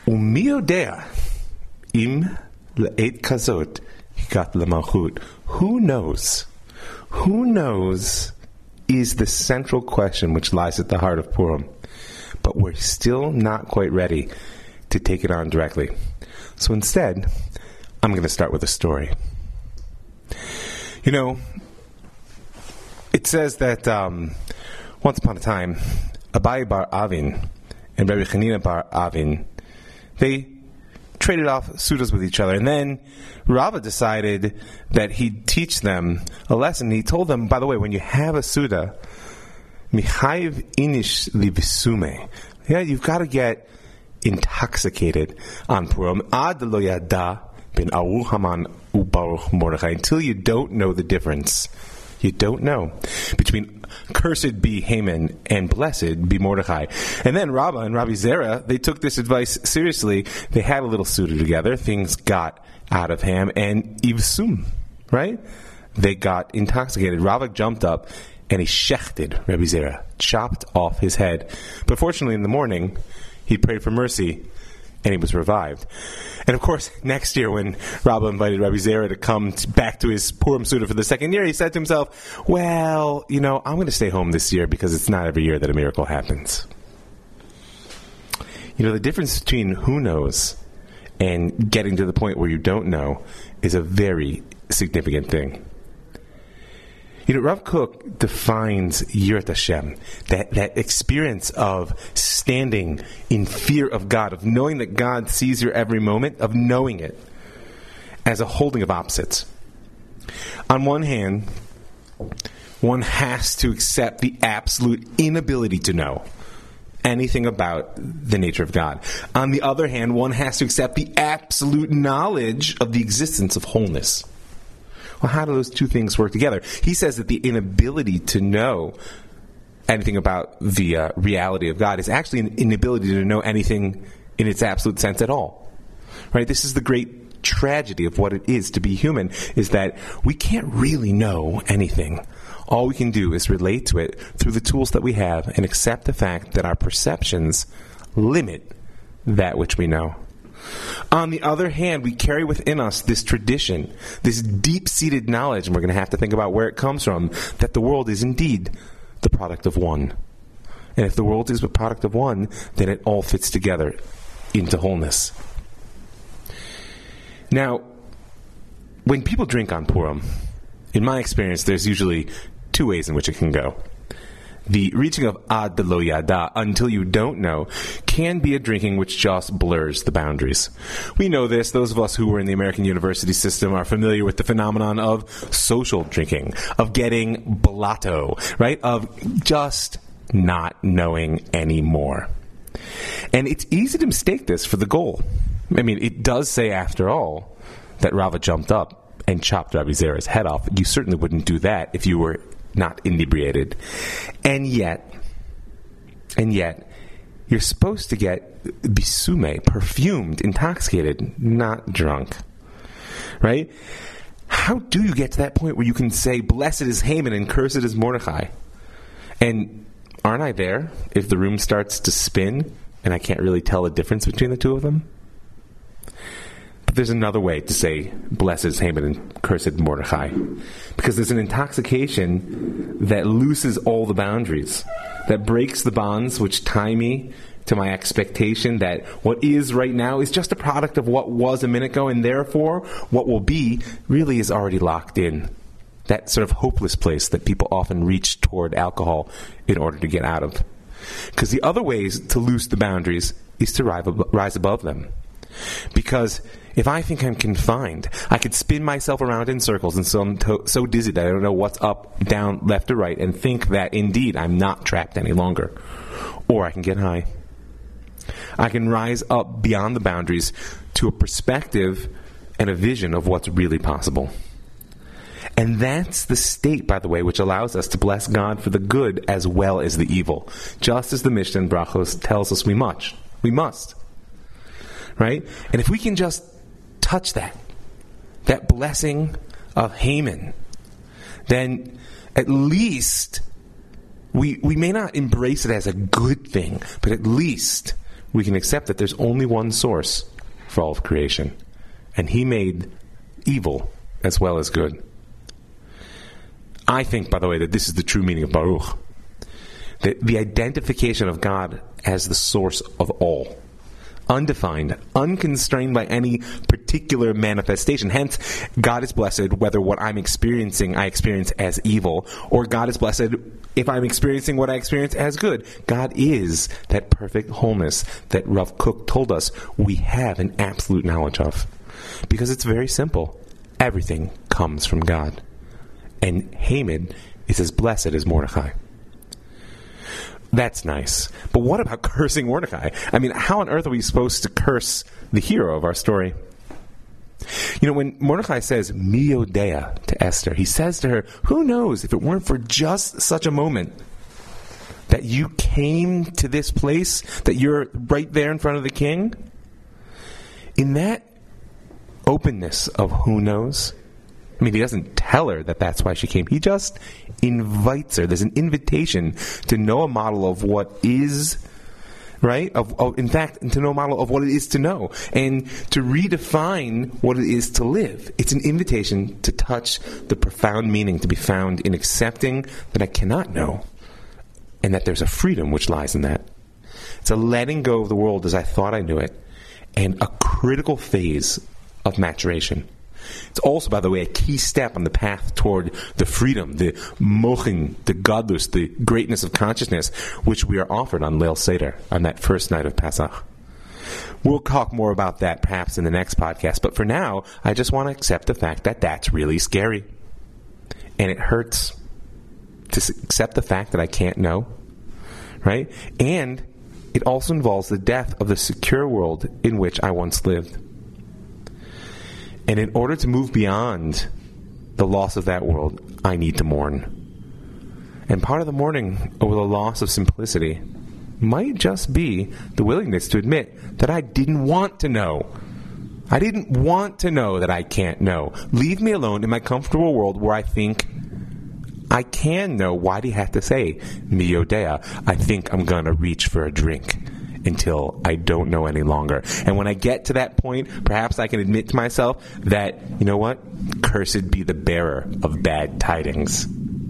Umi yodea im le'et kazot higat lemalchut. Who knows? Who knows is the central question which lies at the heart of Purim. But we're still not quite ready to take it on directly. So instead, I'm going to start with a story. You know, it says that once upon a time, Abaye bar Avin and Rabbi Chanina bar Avin, they traded off sudas with each other. And then Rava decided that he'd teach them a lesson. He told them, by the way, when you have a suda, michayiv inish libisume. Yeah, you've got to get intoxicated on Purim. Ad lo yada ben Aruch Haman uBaruch Mordechai. Until you don't know the difference. You don't know between cursed be Haman and blessed be Mordechai. And then Rabbah and Rabbi Zera, they took this advice seriously. They had a little suda together. Things got out of hand. And Ivsum, right? They got intoxicated. Rabbah jumped up and he shechted Rabbi Zera, chopped off his head. But fortunately in the morning, he prayed for mercy and he was revived. And of course, next year when Rabbah invited Rabbi Zera to come back to his Purim Suda for the second year, he said to himself, well, you know, I'm going to stay home this year because it's not every year that a miracle happens. You know, the difference between who knows and getting to the point where you don't know is a very significant thing. You know, Rav Kook defines Yirat Hashem, that experience of standing in fear of God, of knowing that God sees your every moment, of knowing it, as a holding of opposites. On one hand, one has to accept the absolute inability to know anything about the nature of God. On the other hand, one has to accept the absolute knowledge of the existence of wholeness. Well, how do those two things work together? He says that the inability to know anything about the reality of God is actually an inability to know anything in its absolute sense at all. Right? This is the great tragedy of what it is to be human, is that we can't really know anything. All we can do is relate to it through the tools that we have and accept the fact that our perceptions limit that which we know. On the other hand, we carry within us this tradition, this deep-seated knowledge, and we're going to have to think about where it comes from, that the world is indeed the product of one. And if the world is a product of one, then it all fits together into wholeness. Now, when people drink on Purim, in my experience, there's usually two ways in which it can go. The reaching of ad lo yada, until you don't know, can be a drinking which just blurs the boundaries. We know this. Those of us who were in the American university system are familiar with the phenomenon of social drinking, of getting blotto, right? Of just not knowing anymore. And it's easy to mistake this for the goal. I mean, it does say, after all, that Rava jumped up and chopped Rabbi Zera's head off. You certainly wouldn't do that if you were not inebriated. And yet, you're supposed to get bisume, perfumed, intoxicated, not drunk. Right? How do you get to that point where you can say, blessed is Haman and cursed is Mordechai? And aren't I there if the room starts to spin and I can't really tell the difference between the two of them? But there's another way to say, blessed is Haman and cursed Mordechai. Because there's an intoxication that looses all the boundaries, that breaks the bonds which tie me to my expectation that what is right now is just a product of what was a minute ago, and therefore what will be really is already locked in. That sort of hopeless place that people often reach toward alcohol in order to get out of. Because the other ways to loose the boundaries is to rise above them. Because if I think I'm confined, I could spin myself around in circles until I'm so dizzy that I don't know what's up, down, left, or right, and think that indeed I'm not trapped any longer. Or I can get high. I can rise up beyond the boundaries to a perspective and a vision of what's really possible. And that's the state, by the way, which allows us to bless God for the good as well as the evil. Just as the Mishnah in Brachos tells us we must. Right? And if we can just touch that blessing of Haman, then at least we may not embrace it as a good thing, but at least we can accept that there's only one source for all of creation. And he made evil as well as good. I think, by the way, that this is the true meaning of Baruch. The identification of God as the source of all. Undefined, unconstrained by any particular manifestation. Hence, God is blessed whether what I'm experiencing I experience as evil, or God is blessed if I'm experiencing what I experience as good. God is that perfect wholeness that Rav Kook told us we have an absolute knowledge of. Because it's very simple. Everything comes from God. And Haman is as blessed as Mordechai. That's nice. But what about cursing Mordecai? I mean, how on earth are we supposed to curse the hero of our story? You know, when Mordecai says, Mi Yodea, to Esther, he says to her, who knows if it weren't for just such a moment that you came to this place, that you're right there in front of the king? In that openness of who knows, I mean, he doesn't tell her that that's why she came. He just invites her. There's an invitation to know a model of what is, right? In fact, to know a model of what it is to know. And to redefine what it is to live. It's an invitation to touch the profound meaning to be found in accepting that I cannot know. And that there's a freedom which lies in that. It's a letting go of the world as I thought I knew it. And a critical phase of maturation. It's also, by the way, a key step on the path toward the freedom, the mochin, the gadlus, the greatness of consciousness, which we are offered on Leil Seder, on that first night of Pesach. We'll talk more about that perhaps in the next podcast, but for now, I just want to accept the fact that that's really scary. And it hurts to accept the fact that I can't know, right? And it also involves the death of the secure world in which I once lived. And in order to move beyond the loss of that world, I need to mourn. And part of the mourning over the loss of simplicity might just be the willingness to admit that I didn't want to know. I didn't want to know that I can't know. Leave me alone in my comfortable world where I think I can know. Why do you have to say, Mi Yodea, I think I'm going to reach for a drink until I don't know any longer. And when I get to that point, perhaps I can admit to myself that, you know what? Cursed be the bearer of bad tidings.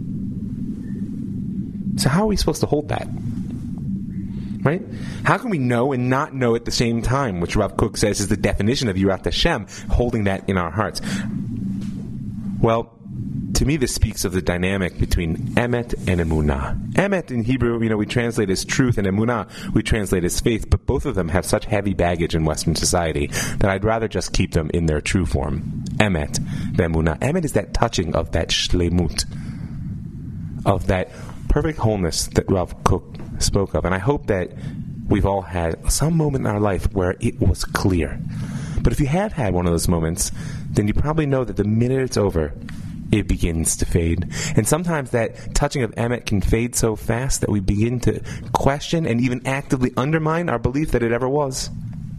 So how are we supposed to hold that? Right? How can we know and not know at the same time, which Rav Kook says is the definition of Yirat Hashem, holding that in our hearts? Well, to me, this speaks of the dynamic between emet and emunah. Emet in Hebrew, we translate as truth, and emunah we translate as faith, but both of them have such heavy baggage in Western society that I'd rather just keep them in their true form. Emet, the emunah. Emet is that touching of that shlemut, of that perfect wholeness that Rav Kook spoke of. And I hope that we've all had some moment in our life where it was clear. But if you have had one of those moments, then you probably know that the minute it's over, it begins to fade. And sometimes that touching of emet can fade so fast that we begin to question and even actively undermine our belief that it ever was.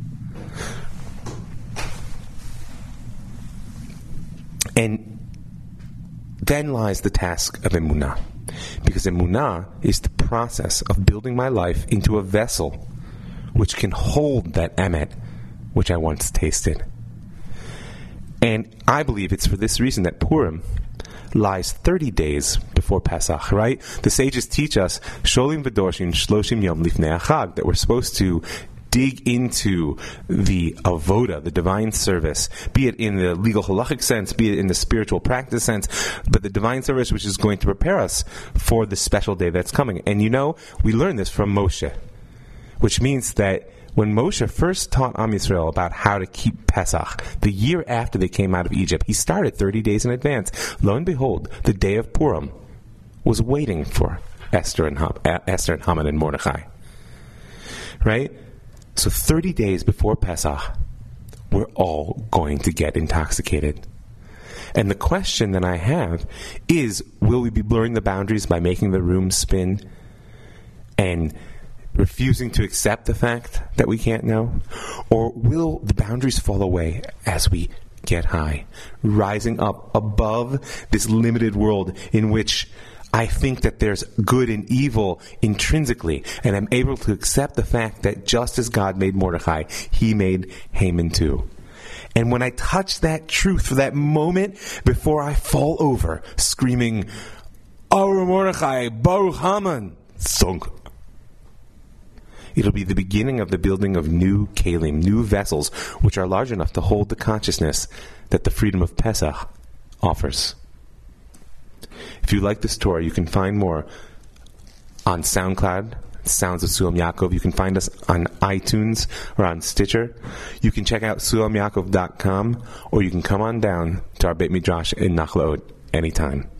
And then lies the task of emunah. Because emunah is the process of building my life into a vessel which can hold that emet which I once tasted. And I believe it's for this reason that Purim lies 30 days before Pesach, right? The sages teach us, Sholim v'dorshin shloshim yom lifnei achag, that we're supposed to dig into the avoda, the divine service, be it in the legal halachic sense, be it in the spiritual practice sense, but the divine service which is going to prepare us for the special day that's coming. And we learn this from Moshe, which means that when Moshe first taught Am Yisrael about how to keep Pesach, the year after they came out of Egypt, he started 30 days in advance. Lo and behold, the day of Purim was waiting for Esther and Haman and Mordechai. Right? So 30 days before Pesach, we're all going to get intoxicated. And the question that I have is, will we be blurring the boundaries by making the room spin and refusing to accept the fact that we can't know? Or will the boundaries fall away as we get high, rising up above this limited world in which I think that there's good and evil intrinsically, and I'm able to accept the fact that just as God made Mordechai, he made Haman too. And when I touch that truth for that moment before I fall over, screaming, Our Mordechai, Baruch Haman, Zong, it'll be the beginning of the building of new kelim, new vessels, which are large enough to hold the consciousness that the freedom of Pesach offers. If you like this story, you can find more on SoundCloud, Sounds of Sulam Yaakov. You can find us on iTunes or on Stitcher. You can check out sulamyaakov.com, or you can come on down to our Beit Midrash in Nachlaot anytime.